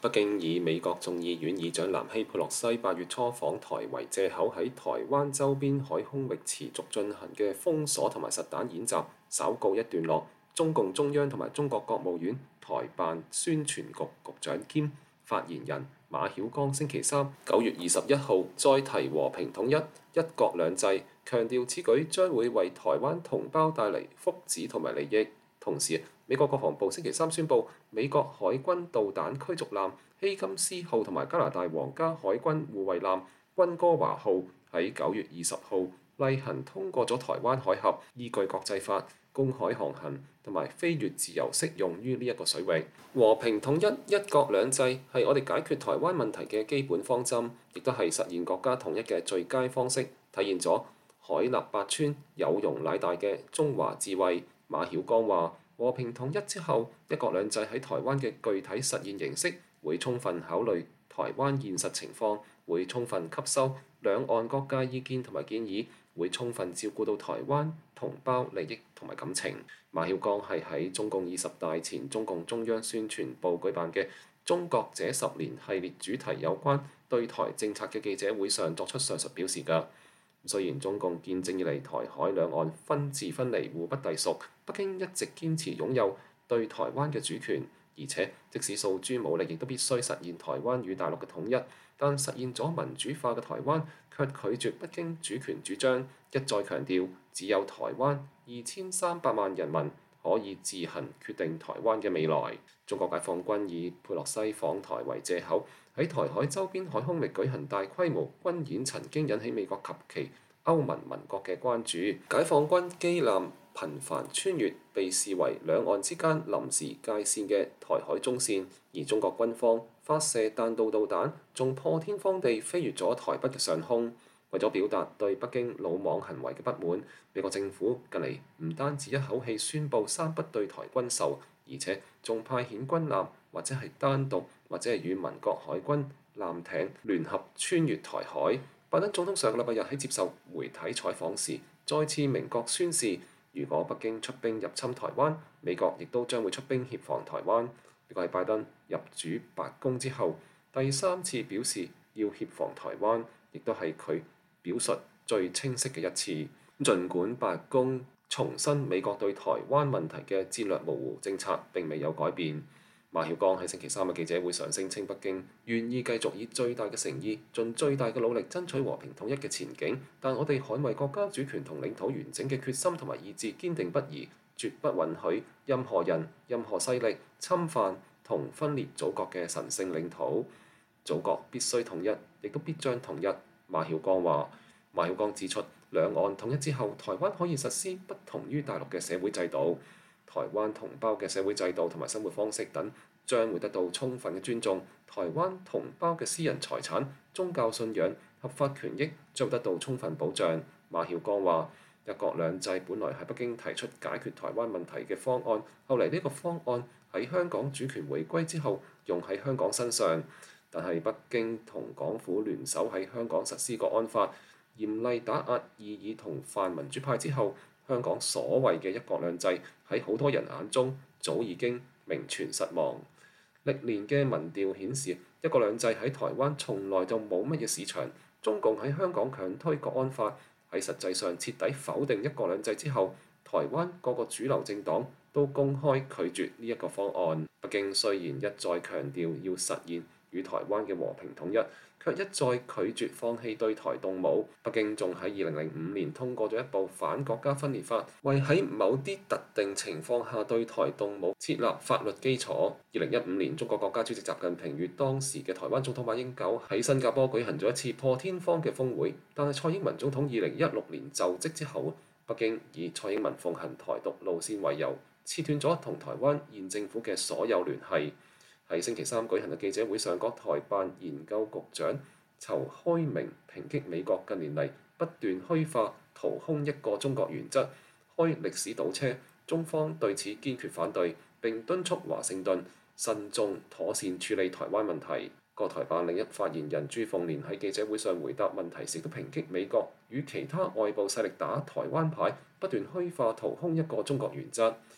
北京以美國眾議院議長南希佩洛西8月初訪台為藉口，喺台灣周邊海空域持續進行嘅封鎖同埋實彈演習稍告一段落。中共中央同埋中國國務院台辦宣傳局局長兼發言人馬曉光星期三9月21號再提和平統一、一國兩制，強調此舉將會為台灣同胞帶嚟福祉同埋利益。同時，美國國防部星期三宣布，美國海軍導彈驅逐艦希金斯號同埋加拿大皇家海軍護衛艦溫哥華號喺9月20號例行通過咗台灣海峽，依據國際法，公海航行同埋飛越自由適用於呢一個水域。和平統一、一國兩制係我哋解決台灣問題嘅基本方針，亦都係實現國家統一嘅最佳方式，體現咗海納百川、有容乃大嘅中華智慧。馬曉光話：和平統一之後，一國兩制喺台灣嘅具體實現形式會充分考慮台灣現實情況，會充分吸收兩岸各界意見同埋建議，會充分照顧到台灣同胞利益同埋感情。馬曉光係喺中共20大前中共中央宣傳部舉辦嘅《中國這10年》系列主題有關對台政策嘅記者會上作出上述表示㗎。雖然中共建政以嚟台海兩岸分治分離、互不隸屬，北京一直堅持擁有對台灣嘅主權，而且即使訴諸武力，亦都必須實現台灣與大陸嘅統一。但實現咗民主化嘅台灣，卻拒絕北京主權主張，一再強調只有台灣2300萬人民可以自行決定台灣嘅未來。中國解放軍以佩洛西訪台為藉口，喺台海周邊海空域舉行大規模軍演，曾經引起美國及其歐盟盟國嘅關注。解放軍機艦頻繁穿越被視為兩岸之間臨時界線嘅台海中線，而中國軍方發射彈道導彈，仲破天荒地飛越咗台北嘅上空。為咗表達對北京魯莽行為嘅不滿，美國政府近嚟唔單止一口氣宣布3不對台軍售，而且仲派遣軍艦或者係單獨或者係與民國海軍艦艇聯合穿越台海。拜登總統上個禮拜日喺接受媒體採訪時，再次明確宣示，如果北京出兵入侵台灣，美國亦都將會出兵協防台灣。呢個係拜登入主白宮之後第3次表示要協防台灣，亦都係佢表述最清晰嘅一次。儘管白宮重申美國對台灣問題嘅戰略模糊政策並未有改變，馬曉光喺星期三嘅記者會上聲稱，北京願意繼續以最大嘅誠意、盡最大嘅努力爭取和平統一嘅前景，但我哋捍衛國家主權同領土完整嘅決心同埋意志堅定不移，絕不允許任何人、任何勢力侵犯同分裂祖國嘅神聖領土。祖國必須統一，亦都必將統一。馬曉光指出，兩岸統一之後，台灣可以實施不同於大陸嘅社會制度，台灣同胞嘅社會制度同埋生活方式等將會得到充分嘅尊重，台灣同胞嘅私人財產、宗教信仰、合法權益將會得到充分保障。馬曉光話：一國兩制本來係北京提出解決台灣問題嘅方案，後嚟呢個方案喺香港主權回歸之後用喺香港身上。但係北京同港府聯手喺香港實施國安法，嚴厲打壓異議同泛民主派之後，香港所謂嘅一國兩制喺好多人眼中早已經名存實亡。歷年嘅民調顯示，一國兩制喺台灣從來就冇乜嘢市場。中共喺香港強推國安法，喺實際上徹底否定一國兩制之後，台灣各個主流政黨都公開拒絕呢一個方案。北京雖然一再強調要實現與台灣嘅和平統一，卻一再拒絕放棄對台動武。北京仲喺2005年通過咗一部反國家分裂法，為喺某啲特定情況下對台動武設立法律基礎。2015年，中國國家主席習近平與當時嘅台灣總統馬英九喺新加坡舉行咗一次破天荒嘅峰會，但係蔡英文總統2016年就職之後，北京以蔡英文奉行台獨路線為由，切斷咗同台灣現政府嘅所有聯繫。喺星期三舉行嘅記者會上，國台辦研究局長籌開明抨擊美國近年嚟不斷虛化、掏空一個中國原則，開歷史倒車。中方對此堅決反對，並敦促華盛頓慎重妥善處理台灣問題。國台辦另一發言人朱鳳蓮喺記者會上回答問題時，都抨擊美國與其他外部勢力打台灣牌，不斷虛化、掏空一個中國原則。